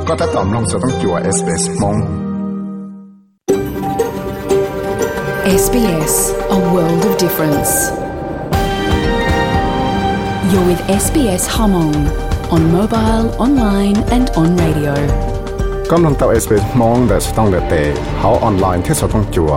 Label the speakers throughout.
Speaker 1: ก็ถ้าตอมลงจะต้องจั่ว SBS มง
Speaker 2: SBS, a world of difference. You're with SBS Hmong on mobile, online and on radio.
Speaker 1: กำลังต่อ SBS มงแต่จะต้องเลือกเตะเขาออนไลน์ที่จะต้องจั่ว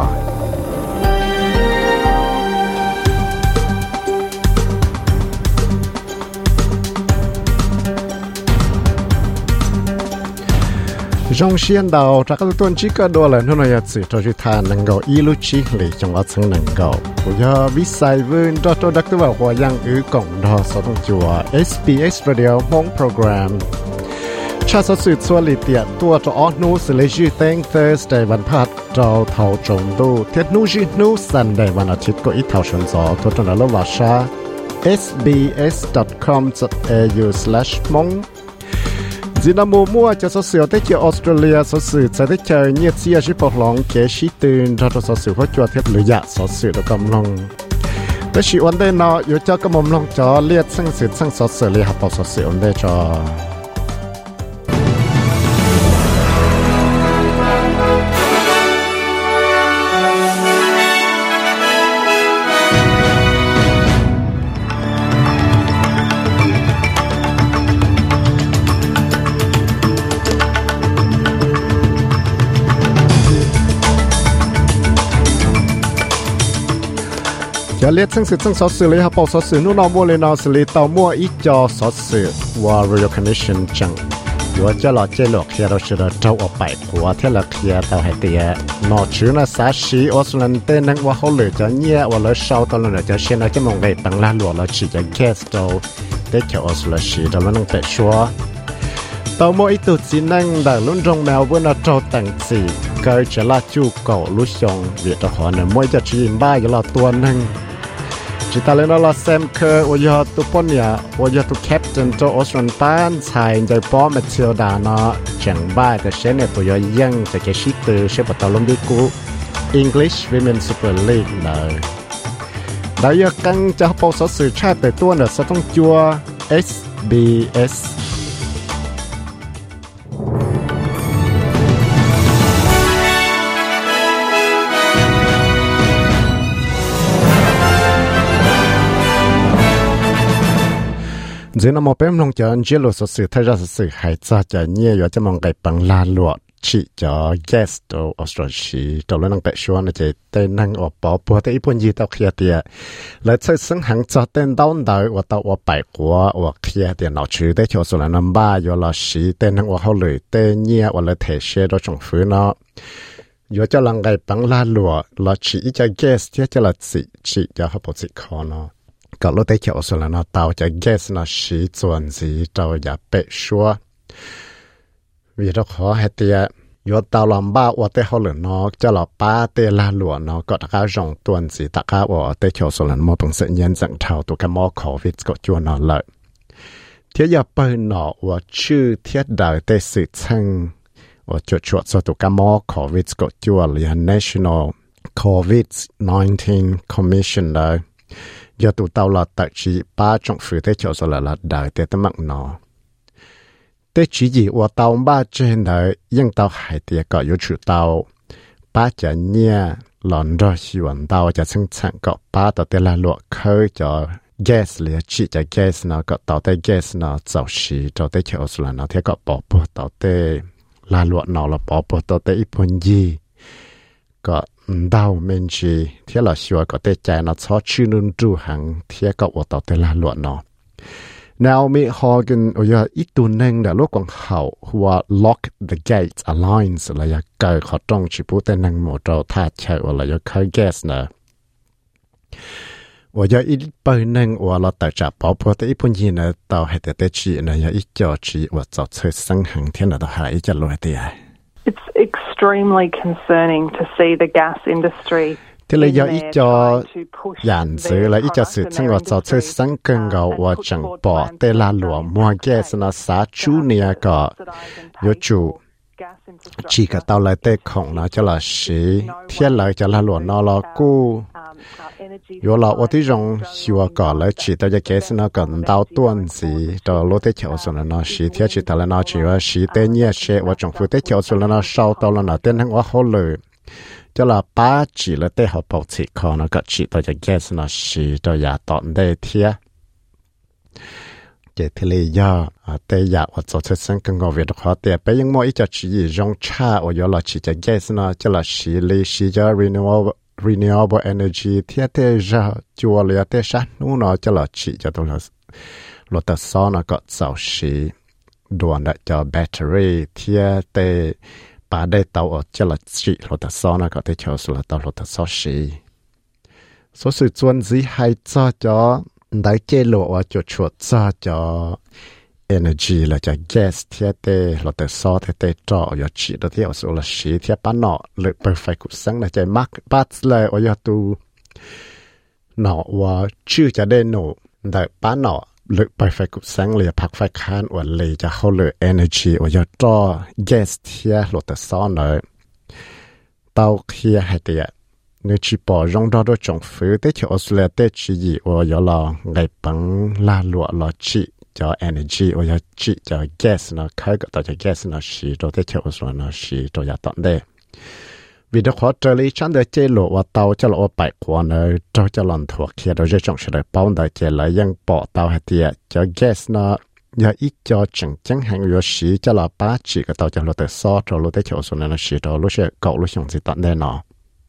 Speaker 1: trong xuyên đầu các tuần chỉ có đôi lần thôi là sự cho chúng ta năng够一路起来trong quá trình năng够我要比赛问到到đặc biệtว่ายัง共đó所ต้องจั่ว SBS Radio Hmong Program ชาติสื่อส่วนลิเตียตัวจะออกนู้สิเลจีแตง Thursday วันพัดเราเท่าจงดูเทียนู้จีนู้ Sunday วันอาทิตย์ก็อีเท่าชนสอทุกท่านละว่าชา sbs.com.au/mong dĩ nam mua cho số sửa tới cho Australia số sửa sẽ tới chơi nhiệt xia chỉ bảo lòng kế sĩ tiền cho số sửa phát cho thiết lưỡi dạ số sửa được cầm lòng tới chỉ vấn đề nó yếu cho cái mồm lòng cho liệt sang sửa sang số sửa liệt học bảo số sửa vấn đề choจะเลียดซึ่งสื่อสอสื่อเลยครับบอกสอสื่อนู่นนอมัวเลยนอสื่อเลยเตามัวอีจอสอสื่อว่า Royal Commission จังอยู่ว่าจะหล่อเจหลอกเขียเราเชื่อเจ้าออกไปหัวเท่าละเขียเตาให้เตียนอชื่อน่ะสาชีออสแลนเต้นั่งว่าเขาเหลือจะเงี้ยว่าเลยเศร้าตอนนั้นจะเช่นอะไรจะมองไปตั้งล่าหลวงเราฉีดจะแค่เจ้าได้แค่ออสแลนชีแต่ว่านั่งแต่ชัวเตามัวอีตุจีนั่งแต่ลุ่นจงแมวเพื่อนเจ้าแต่งสีเกิดจะลาจูเก่าลุชงเวียดหอเนี่ยมวยจะชีนบ้าอยู่เราตัวนั่งจิตาเลนอลาเซมเคอร์วายาตุปอนยาวายาตุแคปเจนโจออสเตรเลียป้านชายใจป้อมเชียวดานะจังบ้าแต่เช่นเนี่ยตัวยยังจะเกชิตเชฟตาลมดิกู English Women Super League เลยได้ยังกังจะพอสสื่อชาติแต่ตัวเนี่ยจะต้องจัว SBS giờ nó một bên long cho anh Jello số sự thay ra sự hay cho nhiều rồi cho mong cái bằng la luộc chỉ cho guest ở Australia đầu lên năng bệ xóa này chỉ tên năng ở bỏ bùa tới ít bốn gì tao kia tiệt lại chơi sinh hàng cho tên đau đời và tao ở bảy của ở kia tiệt nó chữ tới cho số là năm ba rồi là sĩ tên năng ở hậu lưỡi tên nhiều và lại thể xe đó trong phía nó rồi cho năng cái bằng la luộc là chỉ cho guest cho là chỉ cho họ bảo chỉ khó nóก็รู้ได้เขียวส่วนแล้วนะเตาจะแก๊สนะสีส่วนสีเตาอย่าเปะชัววิธีขอให้เตียยอดเตาลำบ้าว่าเตะเขาเหลือนอกจะหล่อป้าเตะลาหลวงเนาะก็ตะก้าจงตัวสีตะก้าว่าเตะเขียวส่วนแล้วมอเป็นเสียงเย็นจังเท่าตัวแค่มอขอวิทก็จวนนอนเลยเทียอย่าเปิดหนอว่าชื่อเทียดดาวเตะสื่อช่างว่าจดชวดตัวแค่มอขอวิทก็จวนเลย National COVID-19 Commission เลยgiờ tụ tàu là tại chỉ ba trong phía thế chỗ là đại thế tâm mạng nó thế chỉ gì của tàu ba trên đấy nhưng tàu hải tiệt có yếu chủ tàu ba chả nhia lòn ra xuân tàu chả sinh sản có ba tàu thế là luộc khơi cho gas liền chỉ cho gas nó có tàu thế gas nó giàu xí tàu thế chỗ là nó thế có bỏ bớt tàu thế là luộc nó là bỏ bớt tàu thế ít phần gì có đau men chi thế là xưa có thể chạy nó cho chữ nun tru hàng thế có ở tàu thế là luận nó nào mi Hogan ở giờ ít tuần nên đã lúc còn hậu hoa lock the gate alliance là ya cởi họ trong chỉ bút tên năng một trâu thà chạy là ya cởi gas nè ở giờ ít bơi nên ở là tại trả bảo bố tới ít phần gì nữa tàu hay tới chỉ này ya ít cho chỉ ở tàu chơi sang hàng thế là tàu hay cho lôi tiền
Speaker 3: It's extremely concerning to see the gas industry.
Speaker 1: Thế là do ít cho dàn sự là ít cho sự sinh hoạt cho chơi sáng cơn gạo và chẳng bỏ tê la lụa mua gas nó xả chú nia cả yếu chủ chỉ cả tàu lại tê khổng nó cho là sĩ thiết lại cho la lụa nó là cô 有了我的种希望搞了起到这个是那个到段子到落的桥上了那时天起到了那只要时的年些我政府的桥上了那烧到了那点我好了就了8指了的好保持可那个起到这个是那时到呀到的天这ทีเลยย่อแต่อยากว่าจะเส้นกันก็เวทขอแต่ไปยังมออีจะชี้ยงชาว่าอย่าละชี้จะแก้สนะจะละชี้เลยชี้จะ renewable energy เทียเตจะจัวเลยเตชะนู้นจะละชี้จะตัวรถซ้อนก็จะชี้ด่วนจะแบตเตอรี่เทียเตปาได้เตาจะละชี้รถซ้อนก็เตเชียวสุดละตัวรถซ้อชี้ส่วนส่วนที่ให้จะได้เจโลว่าจะชดจะ energy แล้วจะ gas เทียเตเราแต่ซอเตจ่ออย่าฉีดที่เอาสุรสีเทียป้าหนอหรือ perfect กุศลนะใจมักปัดเลยว่าอย่าตูหนอว่าชื่อจะได้หนูได้ป้าหนอหรือ perfect กุศลเลยพักไฟค้านว่าเลยจะเข้าเลย energy ว่าอย่าจ่อ gas เทียเราแต่ซอเลยเตาเทียให้เตียnếu chỉ bỏ rong đó trồng phứ tới chỗ Australia tới chỉ gì ở giờ là ngày bằng la lụa là chỉ cho energy ở giờ chỉ cho gas nó khai cái cho gas nó xí rồi tới chỗ Australia nó xí rồi giờ tận đây vì đó khó trở lại chắn được chế lộ và tàu cho lộ bảy quả nơi cho lần thuộc khi đó trồng sẽ được bao đời chế lại ยัง bỏ tàu hay tiệt cho gas nó giờ ít cho chẳng hạn như xí cho là 8 chỉ cái tàu cho lộ tới so rồi lộ tới chỗ Australia nó xí rồi lúc sẽ cậu lúc xong gì tận đây nó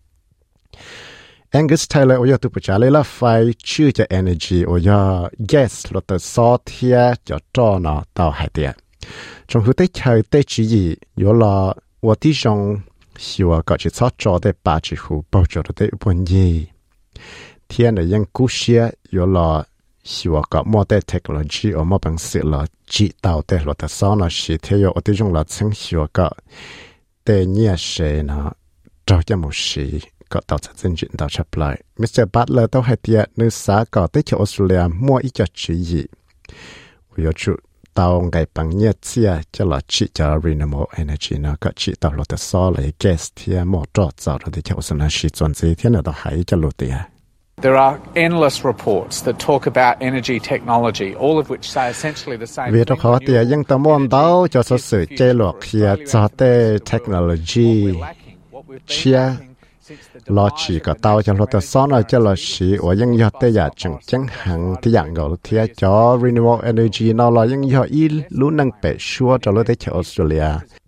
Speaker 1: Angus Taylor 我要都不查了啦，phảiชื่อจะ energy 我要 gas 落到烧天就找呢到海边。政府在开在指引有了我的上希望搞起操作的把支付包着的本意。天的人故事有了希望搞莫的 technology 我莫本事了知道的落到烧呢是天有我的用了称希望搞的你谁呢找这么事。ก็ต่อจากสิ่งต่อชับเลยมิสเตอร์บัตเลอร์ต้องให้เตียนึกษาก่อได้ที่ออสเตรเลียมั่วอีจะชี้ยี่วิวจุเตาไงปังเนียเสียจะหลอดชี้จะ renewable energy นะก็ชี้เตาหลอดซอเลยแก๊สเทียหม้อจอดจอดที่ออสเตรเลียชี้จวนซีเทียนต่อหายจะหลุดเตีย
Speaker 4: There are endless reports that talk about energy technology, all of which say essentially the same thing.
Speaker 1: วิธีขอเตียยังตะมอนเตาจะสื่อเจลอกเฮียจะเตเทคโนโลยีเชียlo chỉ có tao cho lo tao xóa nó cho lo chỉ ở những giờ tây giờ chẳng hạn thì dạng gọi thì cho renewable energy nó là những giờ ít lúc năng bể xua cho lo tây cho Australia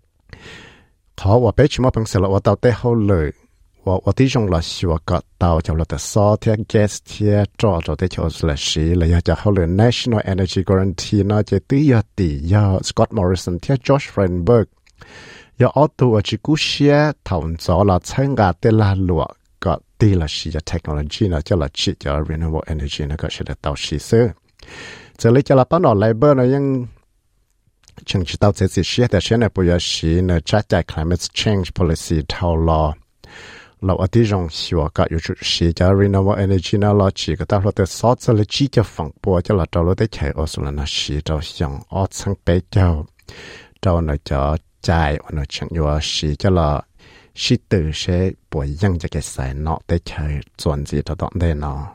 Speaker 1: họ và bể chỉ mà bằng sự là tao tây hậu lợi và tí trong là xua có tao cho lo tao xóa thì gas thì cho tây cho Australia chỉ là cho hậu lợi National Energy Guarantee nó chỉ tới giờ tỷ giờ Scott Morrison thì Josh Frydenberg giờ ởตัวchỉ cú xe thầu gió là参加的啦路个地了是 technology 呢叫了只叫 renewable energy 那个是的到实施这里叫了帮到 labor 呢ยัง请知道这些事的现在不要是呢查在 climate change policy 套了เราอธิรงชัวก็อยู่จุดสีจะ renewable energy นะเราchỉก็ต้องเราแต่ซอสเลยจีจะฝังปัวจะเราเราได้ใช้ออสแล้วนะสีเราอย่างออสังเปเจ้าเราเนี่ยจะใจวันนี้ฉันอยู่สิจะละสิตื่นเช้าป่วยยังจะเกิดสายนอได้ใช้ส่วนจีตัวต้องได้นอ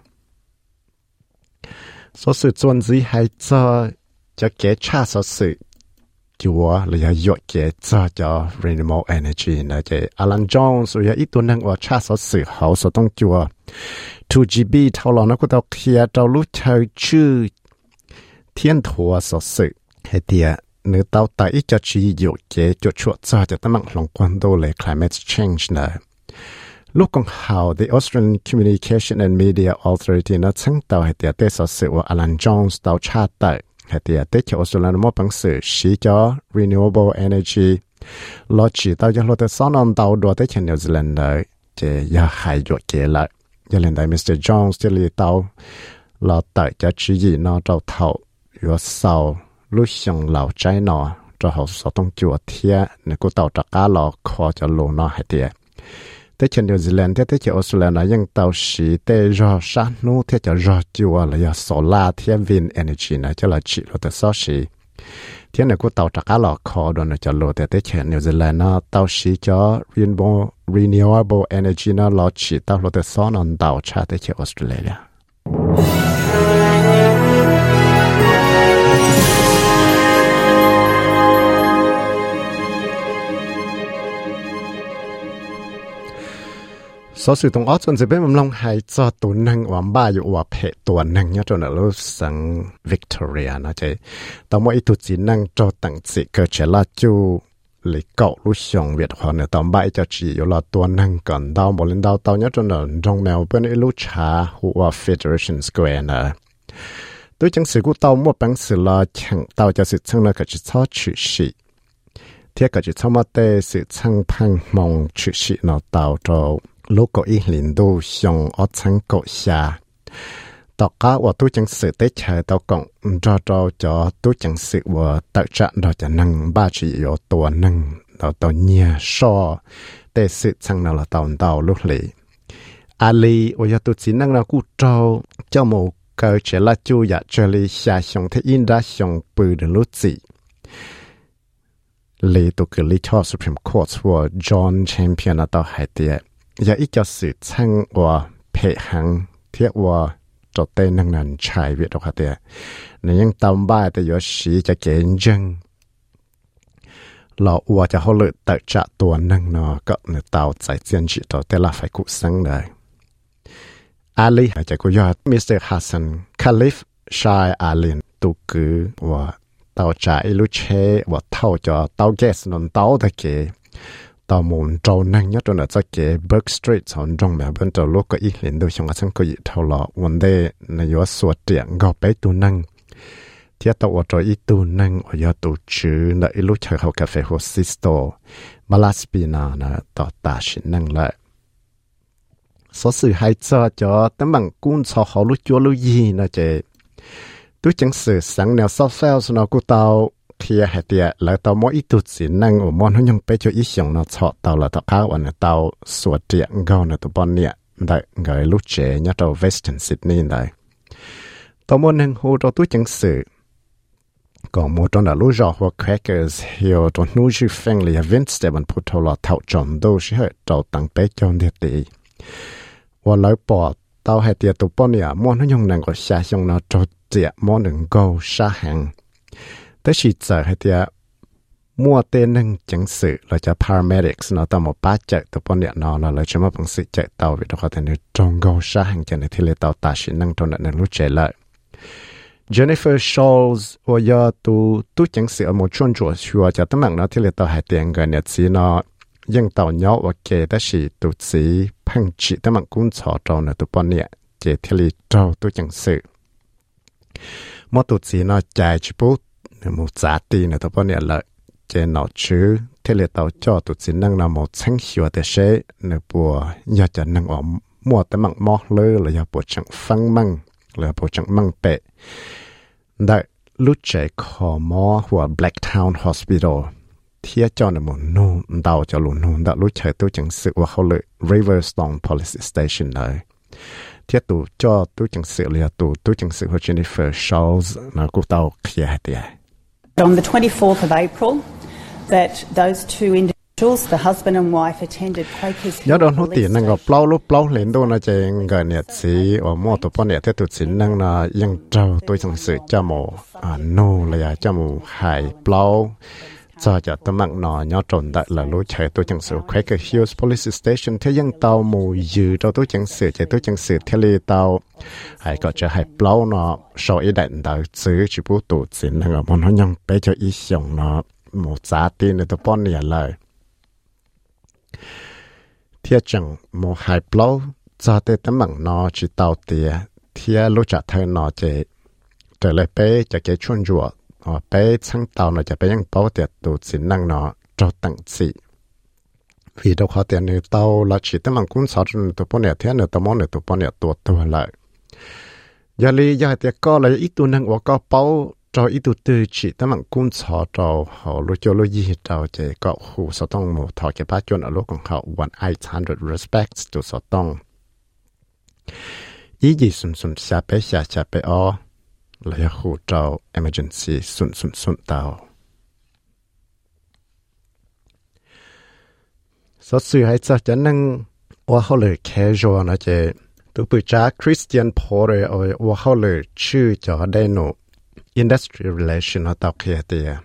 Speaker 1: ส่วนจีให้จะเกิดชาสื่อจัวหรือหยดเกิดจะ renewable energy นะจะ Alan Jones หรืออีตัวนึงว่าชาสื่อเขาต้องจัว 2GB เท่าเรานะก็ต้องเคลียร์เรารู้ใช้ชื่อเทียนถัวสื่อให้เดียnếu tao tại cho chỉ dụ chế cho chuột ra cho tấm lòng quan đô lệ climate change này lúc còn hào the Australian Communication and Media Authority nó chứng tàu hệ tiệt tế sở sự của Alan Jones tàu cha tại hệ tiệt tế cho Australia nó bằng sự sĩ cho renewable energy lo chỉ tàu cho lo tế sáu non tàu đua tế cho New Zealand này chế ya hại dụ chế lại giờ lên đây Mr. Jones chế li tàu lo tại cho chỉ gì nó tàu thầu yo sau lúc xong lão trái nó cho họ sở tông chùa thia nếu có tàu trắc cá lò khó cho lô nó hay tiệt tới trên New Zealand tới trên Australia nóยังtàu xí tới rò sát nô tới cho rò chùa là do solar thia wind energy này cho là chỉ là tới số xí thiên này của tàu trả cá lò kho đồ này cho lô để tới chèn New Zealand nó tàu xí cho renewable energy nó lò chỉ tàu lô để xóa non tàu trả tới chèn Australia. số sự tông ớt sẽ bên long hay cho tổ năng hoặc ba dụ hoặc hệ tổ năng nhớ cho nó lúc sang Victoria nó chứ tao mỗi tụt chỉ năng cho tặng chỉ cơ chế là chú lấy cậu lúc xong Việt hoặc là tao bảy cho chỉ là tổ năng còn tao một lần tao nhớ cho nó trong mèo bên lúc trả hoặc Federation Square nè tôi chẳng sự của tao một bằng sự là chẳng tao cho sự chẳng là cái chỉ cho chữ sĩ thiết cái chỉ cho mà tê sự chẳng phăng mong chữ sĩ nó tao cho lúc có ý liên đô xong ở chẳng cổ xa. Tất cả và tôi chẳng sự tế chạy tao cộng cho tôi chẳng sự và tạo trạng đó cho năng ba chỉ yếu tổ năng đó tao nhà so để sự chẳng nào là tao lúc lì. Ali và tôi chỉ năng là cụ trâu cho một cơ chế là chú ya cho lý xa xong thế in ra xong bự được lúc gì. Lý tôi cứ lý cho Supreme Court và John Champion là tao hay tiết. Giờ ít cho sự chăng và phê hăng thiết và cho tên năng nền trái việc đó hả nên những tầm bài thì có sĩ cho kiến dân lọ và cho họ lựa tự trả tổ năng nó có người tàu giải chiến trị đó tên là phải cụ sáng đời Ali cho cô do Mr. Hassan Khalif Shai Alin tu cứ và tàu trả ilu chế và thâu cho tàu gas non tàu thật kì tàu muốn trâu năng nhất là cho cái Burke Street trong trong mẹ bên tàu lúc có ý liên đối trong cái sân khấu thâu lọ vấn đề là do số tiền gạo bé tu năng thiết tàu ở chỗ ý tu năng ở do tu chữ là lúc chơi học cà phê hồ Sisto Malaspina là tàu ta xin năng lại số sự hay cho tấm bằng cuốn sổ họ lúc chúa lúc gì là chế tôi chẳng sự sáng nào sau sales nó của tàu thì hệ tiệt là tàu mỗi ít tụt xin năng ở món nó nhung bé cho ít xong nó chọn tàu là tàu khác và tàu sửa tiền gạo nó tàu bon nhẹ đại người lúc trẻ nhớ tàu Western Sydney này tàu món năng hồ tàu tôi chẳng sự còn một trong là lúc rõ hoặc crackers hiểu trong nuôi chữ phèn là Vince Devon phụ thầu là thảo chọn đâu sẽ hệ tàu tăng bé cho nhiệt tỷ và lấy bỏ tàu hệ tiệt tàu bon nhẹ món nó nhung năng có xa xong nó cho tiệt món đừng go xa hàngแต่ชีจะให้เดียมัวเต้นนึงจังสื่อเราจะ paramedics เนาะต่อมาป้าเจอตัวปนเนี่ยเนาะเราจะมาบังสื่อเจอเตาวิธีการในจงgoช่างจะในที่เลเตาตาชินนั่งตรงนั้นรู้เจเลย Jennifer Scholes ว่ายาตัวจังสื่อมาชวนชัวจะตั้งมั่งเนาะที่เลเตาหายเตียงกันเนี่ยสีเนาะยังเตาเนาะว่าเกแต่ชีตัวสีพังจีตั้งมั่งกุ้งชอตรงในตัวปนเนี่ยเจที่เลเตาตัวจังสื่อมอตัวสีเนาะใจชิบุmột giá trị này tôi bảo này là trên nó chứ thế là tao cho tụi xin năng là một sáng hiệu để sẽ nếu bùa nhà cho năng ở mua tới măng mò lơ là nhà bùa chẳng phăng măng là bùa chẳng măng bể đại lúc trẻ khó mò của Blacktown Hospital thì cho nó một nô đào cho luôn nô đã lúc trẻ tôi chẳng sự của họ lợi Riverstone Police Station này thiết tụ cho tôi chẳng sự là tôi chẳng sự của Jennifer Scholes là cô tao kia thì
Speaker 5: On the 24th of April, that those two individuals, the husband and wife, attended Quakers
Speaker 1: nhớ đón hút tiền năng gặp lâu lên đôi nó chơi gần nhiệt sĩ ở mua tổ bọn nhiệt thế tụt xin năng làยังtrâu tôi chẳng sự cho một nô là cho một hai lâu cho tấm mạng nó nhớ trộn đại là lối chạy tôi chẳng sự Quaker Hills Police Station thế nhưng tàu mù dư cho tôi chẳng sự chạy tôi chẳng sự thế li tàu hay có cho hai lâu nó sau ý định đạo giữ chỉ bố tụ xin năng ở món nó nhung bé cho ý xong nó một giá tiền để tôi bọn nhiệt lời thế chẳng một hai lâu cho tới tấm mạng nó chỉ tàu tiền thế lối chạy thay nó chạy trở lại bé cho cái chuồn ruột bé sáng tàu nóจะไปยังเป้าเตียตูสินนั่งเนาะจอตั้งสิvì đâu khó tiền này tàu là chỉ tấm bằng cuốn sổ trên tụ bọn này thế này tụ món này tụ bọn này tua lại giờ li giờ thì có là ít tu năng và có bao cho ít tu tư chỉ tấm bằng cuốn sổ cho họ lúc cho lúc gì cho chỉ có khu sổ tông một thọ cái bát chuẩn ở lúc còn họ 100 respects to sổ tông ý gì sum xa bé là khu trâu emergency sun tàu số sự hay cho cho nênว่าเขาเลยcasualนะเจตัวผู้จ้า Christian Porter ว่าเขาเลยชื่อจะได้โน industry relation เอาตัวเขียเตีย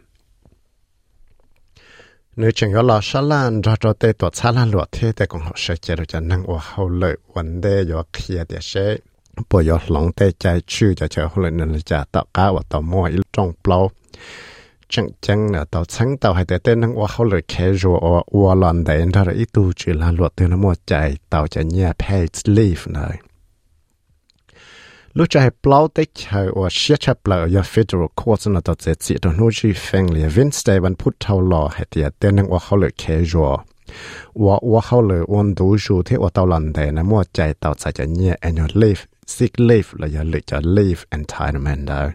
Speaker 1: เนื้อจึงก็รอชาลานรอตัวเตตัวชาลานหลวดเทแต่ของเขาเสียใจเราจะนั่งว่าเขาเลยวันเดย์อยู่เขียเตียเช่ปวยหลงเตใจชื่อจะเจอเขาเลยนั่นเลยจะต่อก้าวต่อมั่วอีตรงเปล่าจังเนี่ยต่อชั้งต่อให้แต่เต้นนั่งว่าเขาเลยแค่รัวว่าหลอนเดินถ้าอีตูจือลานหลวดเตือนมั่วใจต่อจะเนี่ยแพ้ลีฟเลยรู้ใจเปล่าเต็กเชยว่าเชื่อชับเปล่ายา federal court นั่นต่อเจ็ดสิตอนนู้นจีเฟงเลยวินสเตย์วันพุธเท่าหล่อให้เตียเต้นนั่งว่าเขาเลยแค่รัวว่าเขาเลยวันดูจูที่ว่าต่อหลอนเดินมั่วใจต่อจะเนี่ย annual leave sick leave เลยอย่าเลยจะ leave entitlement ได้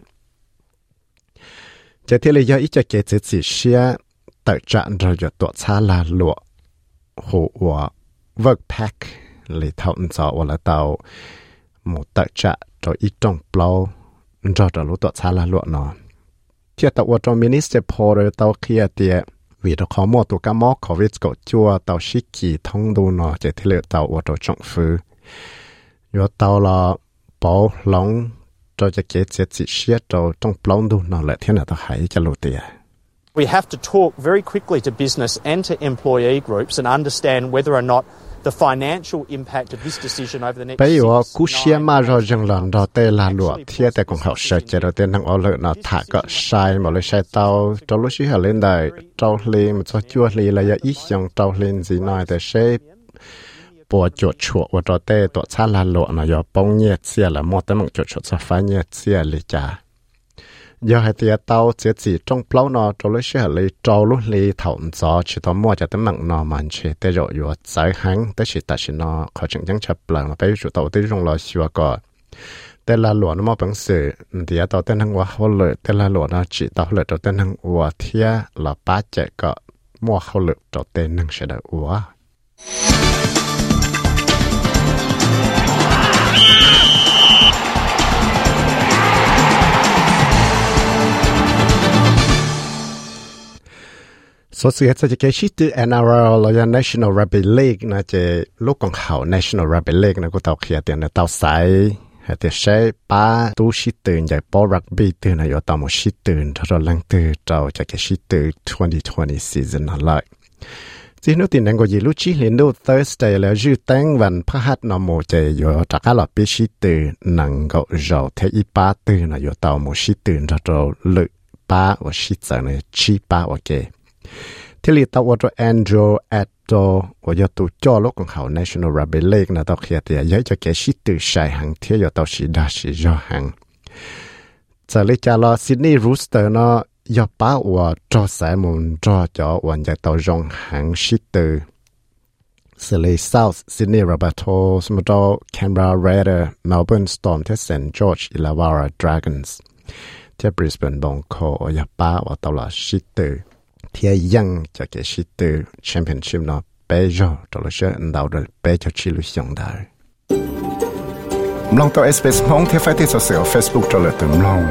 Speaker 1: จะที่เลยอีจะเกิดสิเชียแต่จะเราจะตัวชาลาหลวหัว work pack เลยเท่านั้นจะว่าเราหมดแต่จะตัวอีตรงเปล่าเราจะรู้ตัวชาลาหลวเนาะเทียตัวตัวมินิสเตอร์พอร์ตัวเคียเตียวิธีข้อมูลตัวกมอกขวิสก็จัวตัวชิกีท่องดูเนาะจะที่เลยตัวตัวจงฟื้นอยู่ตัวละเปล่าหลงเราจะเกิดเสียสิเชียเราต้องปล้องดูนอนแหละที่น่าต้องหายจะรู้เตีย
Speaker 6: We have to talk very quickly to business and to employee groups and understand whether or not the financial impact of this decision over the next 6
Speaker 1: ไปว่ากูเชียมาเราจังหลังเราเตลาหลวดเทียแต่ของเขาเสียใจเราเต้นทั้งเอาเลยนะถ้าก็ใช้หมดเลยใช้เตาเรารู้ชื่อเล่นได้เราเล่นมันจะจั่วเลยระยะอีกอย่างเราเล่นสิน้อยแต่ใช้ปวดจดชัวว่าเราเตะตัวชาลาโลนะยอปงเงียเสียละมอแต่มึงจดชัวจะฟ้าเงียเสียเลยจ้ายอให้เตียเตาเสียจีจงเปล่านอตัวเลยเชื่อเลยจอลุเลยถอนจอชิตอมัวจะแต่มึงนอมันเชแต่รออยู่สายหังแต่ชิตาชินอเขาจึงยังชับเปล่าไปจุดตัวที่จงรอชัวก่อนแต่ละหลวงมอบังสือเดียตัวเต้นทั้งว่าเขาเลยแต่ละหลวงนะจิตตัวเลยตัวเต้นทั้งว่าเทียละป้าเจก็มัวเขาเลยตัวเต้นนั่งเฉยๆว่าส่วนสิ่งที่จะเกิดขึ้น NRL หรือ National Rugby League นะจะลูกของเขา National Rugby League นะก็เต่าเขียนเตียนเต่าใสให้เต่าใช้ป้าตู้ชิดตื่นใหญ่ป้อรักบี้ตื่นนะอยู่เต่าหมดชิดตื่นถ้าเราลังตื่นเราจะเกิดชิดตื่น2020 season นั่นเลยจีนุตินนั่งก็ยีลูกชีเล่นดู Thursday แล้วยืดแต่งวันพฤหัสนโมจะอยู่จากการหลับปีชิดตื่นนั่งก็เราเทอีป้าตื่นนะอยู่เต่าหมดชิดตื่นเราลึกป้าว่าชิดจังเลยชีป้าว่าเกที่ลีตัวตัวแอนดรูแอดโตว่าจะตัวจ่อลูกของเขา National Rugby League นะตัวเขียนเตียยังจะเกชิตื่นใช้หังเที่ยวตัวชิดาชิจ่อหังจะเลยจะรอ Sydney Roosters เนาะยอป้าว่าจ่อสายมุนจ่อจ่อวันจะตัวจงหังชิตื่นสเลย South Sydney Rabbitohs มาตัว Canberra Raiders Melbourne Storm ที่ St George Illawarra Dragons ที่ Brisbane Broncos ยอป้าว่าตัวละชิตื่นที่ยังจะเกิดชิดตัวแชมเปี้ยนชิพเนาะไปจ่อตัวเราเชื่ออันดาวเลยไปจ่อชิลุยองได้ลองตัว SBS ห้องที่ไฟที่โซเชียล Facebook ตัวเลยตึมลอง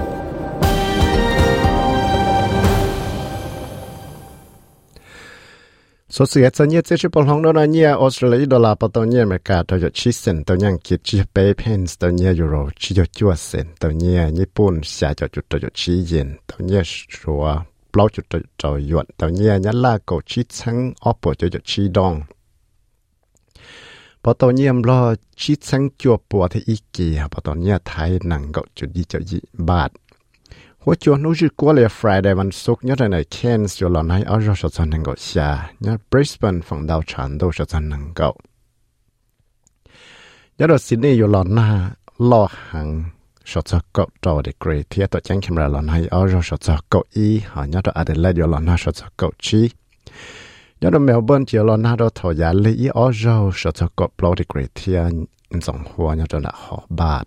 Speaker 1: ส่วนเสียจะเนี่ยจะช่วยปลงโดนเนี่ยออสเตรเลียดอลลาร์ปตัวเนี่ยอเมริกาตัวจะชิเซนตัวยังคิดชิเปเพนส์ตัวเนี่ยยูโรชิจะจั่วเซนตัวเนี่ยญี่ปุ่นเสียจะจุดตัวจะชิเยนตัวเนี่ยชัวเปล่าจุดตัวหยวนตัวเนี่ยยันลาโกชิซังออปตัวจะชิดองพอตัวเนี่ยรอชิซังจั่วปัวที่อีกกี่พอตัวเนี่ยไทยหนังก็จุดยี่จะยี่บาทหัวจวนนู้จุดกัวเลย Friday วันศุกร์เนี่ยในเคนส์อยู่หล่อในออสเตรเลียจะหนังก็เสียเนี่ย Brisbane ฝั่งดาวฉันดูจะหนังก็ยอดซิดนีย์อยู่หล่อหน้าล่อหังชดจะก็ตัวเด็กเกรดที่ตัวแจ้งแคมราหล่อในออสเตรเลียชดจะก็อีหายอดอเดเลดอยู่หล่อหน้าชดจะก็ชียอดเมลเบิร์นที่หล่อหน้าตัวถอยาลีออสเตรเลียชดจะก็ปลอดเด็กเกรดที่ส่งหัวยอดหน้าหอบาท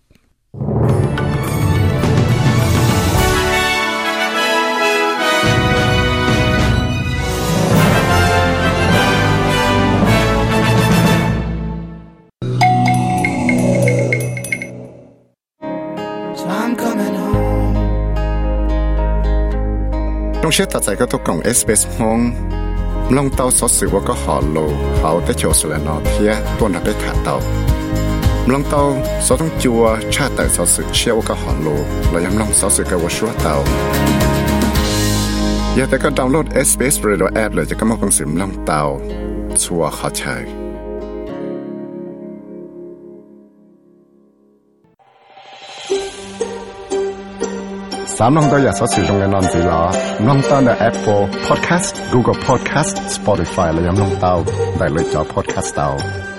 Speaker 7: I'm coming home
Speaker 1: ชื่อตัดใจก็ทุกกล่อง SBS มองลองเตาสอสื่อว่าก็หอโลเขาได้โชว์สละนอเทียตัวนับได้ขาดเตาลองเตาสอต้องจัวชาแต่สอสื่อเชี่ยวก็หอโลแล้วยังลองสอสื่อกับว่าชัวเตาอยากแต่ก็ดาวน์โหลด SBS Radio App เลยจะก็มาฟังเสียงลองเตาชัวเขาใช้สามลองเตาอยากสอสื่อตรงในนอนสีล้อลองเตาใน Apple Podcast Google Podcast Spotify และยังลองเตาได้เลยจอ Podcast เตา